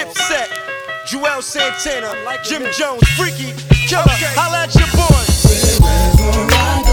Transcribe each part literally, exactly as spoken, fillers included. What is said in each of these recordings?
Dipset, Juelz Santana, Jim Jones, Freaky, Killer, holla at your boys. Wherever I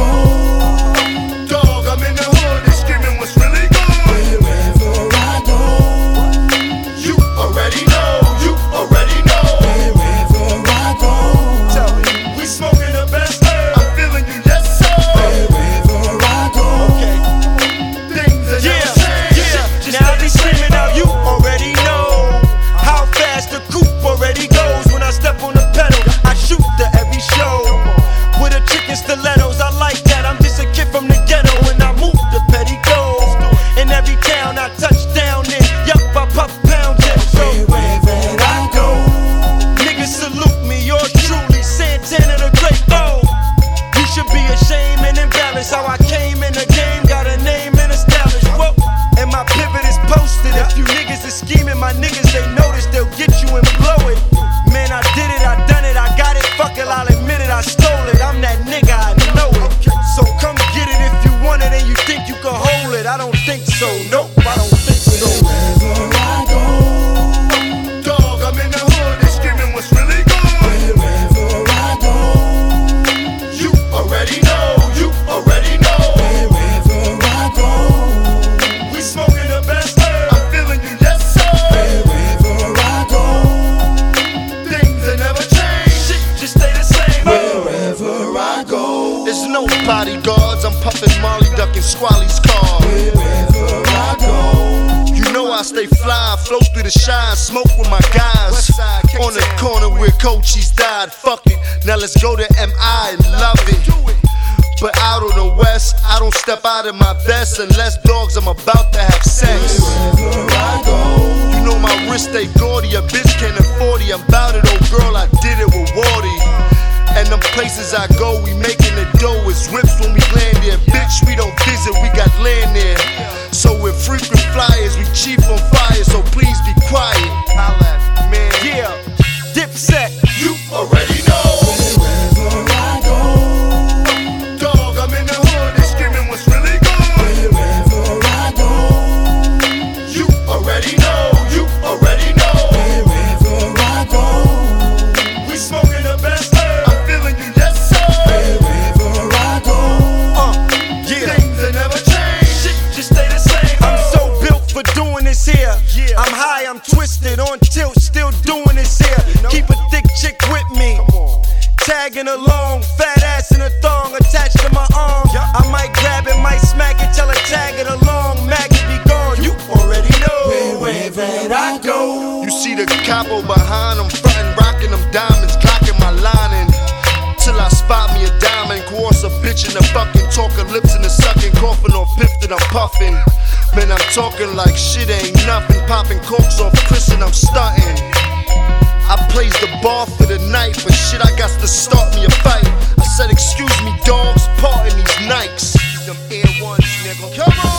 go, dog, I'm in the hood, they screaming what's really good. Wherever I go, you already know, you already know. Wherever I go, Tell me, we smoking the best herb. I'm feeling you, yes sir. wherever I go, Okay. Things are Yeah, never change. yeah, now I be screaming out, you already know how fast the coupe already goes. When I step on the pedal, I shoot to every show with a chicken stilettos. I like that, I'm just a kid from the ghetto and I move the petticoats. In every town I touch down in, yup, I puff pounds in. So wherever I go, niggas salute me, yours truly, Santana the Great. Oh, you should be ashamed and embarrassed how I came in the game, got a name and established. Whoa, and my pivot is posted. If you niggas is scheming, my niggas they notice, they'll get you and blow it. Man, I did it, I done it, I got it, fuck it, I'll admit it, I stole it. I'm that nigga, I know it. So come get it if you want it and you think you can hold it. I don't think so, nope, I don't think so. wherever I go, Dog, I'm in the hood, they screaming what's really good. wherever I go, You already know, you already know. wherever I go, We smoking the best herb. I'm feeling you, yes sir. wherever I go, Things that never change. Shit just stay the same. wherever I go, There's no bodyguards, I'm puffing Molly, ducking Squally's car. wherever I go, You know I stay fly, flow through the shine, smoke with my guys. On the corner where Cochise died, fuck it, now let's go to M I and love it. But out on the west, I don't step out of my vest unless dogs I'm about to have sex. wherever I go, You know my wrist stay gaudy, a bitch can't afford it. I'm bout it, oh girl, I did it with Wardy. And them places I go, we making the dough, it's whips when we land there. Bitch, we don't visit, we got land there. So we're frequent flyers, we cheap on fire, so please be quiet. Holla at me, man. Yeah, Dipset, You already know. wherever I go, Dog, I'm in the hood, they screaming what's really good. wherever I go, You already know, you already know. wherever I go, We smoking the best herb. I'm feeling you, yes sir. wherever I go, uh, yeah. Things that never change. Shit just stay the same. I'm so built for doing this here. Yeah. I'm high, I'm twisted, on tilt, still doing this here. Keep a thick chick with me, tagging along, fat ass in a thong attached to my arm. I might grab it, might smack it, tell her tag it along, maggot be gone. You already know. wherever I go, You see the capo behind them, frontin', rockin' them diamonds, clocking my lining. Till I spot me a diamond, coerce a bitch in the fucking talking, lips in the sucking, coughing on piff that I'm puffing. Man, I'm talking like shit ain't nothing, popping corks off Chris and I'm stunting. I plays the bar for the night, but shit, I got to start me a fight. I said, excuse me, dogs, pardon these Nikes. These them Air Ones, nigga. Come on!